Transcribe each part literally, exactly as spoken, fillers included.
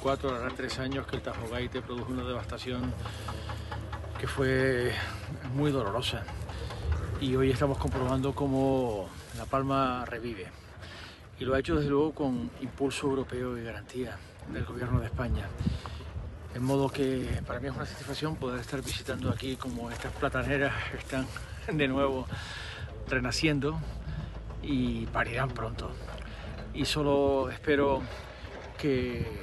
cuatro, ahora tres años que el Tajo Gaite produjo una devastación que fue muy dolorosa. Y hoy estamos comprobando cómo La Palma revive. Y lo ha hecho desde luego con impulso europeo y garantía del Gobierno de España. De modo que para mí es una satisfacción poder estar visitando aquí como estas plataneras están de nuevo renaciendo y parirán pronto. Y solo espero que eh,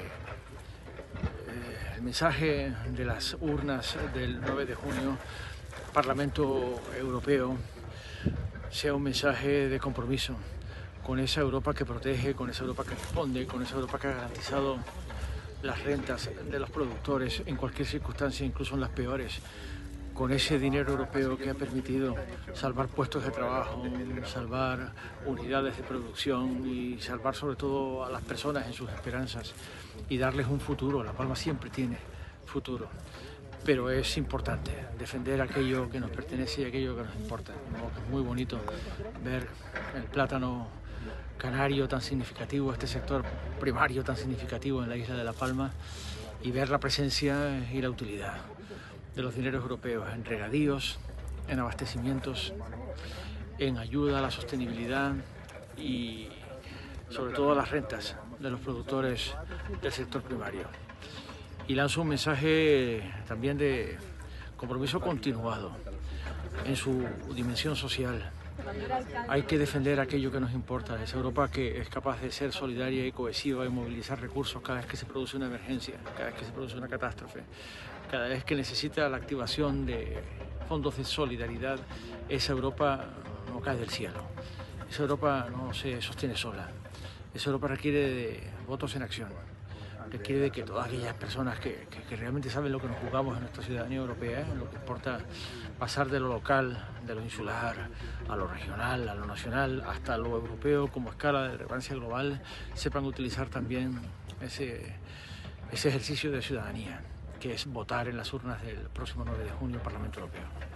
el mensaje de las urnas del nueve de junio, Parlamento Europeo, sea un mensaje de compromiso con esa Europa que protege, con esa Europa que responde, con esa Europa que ha garantizado las rentas de los productores en cualquier circunstancia, incluso en las peores, con ese dinero europeo que ha permitido salvar puestos de trabajo, salvar unidades de producción y salvar sobre todo a las personas en sus esperanzas y darles un futuro. La Palma siempre tiene futuro, pero es importante defender aquello que nos pertenece y aquello que nos importa. Es muy bonito ver el plátano canario tan significativo, este sector primario tan significativo en la isla de La Palma, y ver la presencia y la utilidad de los dineros europeos en regadíos, en abastecimientos, en ayuda a la sostenibilidad y sobre todo a las rentas de los productores del sector primario. Y lanzo un mensaje también de compromiso continuado en su dimensión social. Hay que defender aquello que nos importa, esa Europa que es capaz de ser solidaria y cohesiva y movilizar recursos cada vez que se produce una emergencia, cada vez que se produce una catástrofe, cada vez que necesita la activación de fondos de solidaridad. Esa Europa no cae del cielo, esa Europa no se sostiene sola, esa Europa requiere de votos en acción. Requiere de que todas aquellas personas que, que, que realmente saben lo que nos jugamos en nuestra ciudadanía europea, ¿eh? Lo que importa pasar de lo local, de lo insular, a lo regional, a lo nacional, hasta lo europeo como escala de relevancia global, sepan utilizar también ese, ese ejercicio de ciudadanía, que es votar en las urnas del próximo nueve de junio al Parlamento Europeo.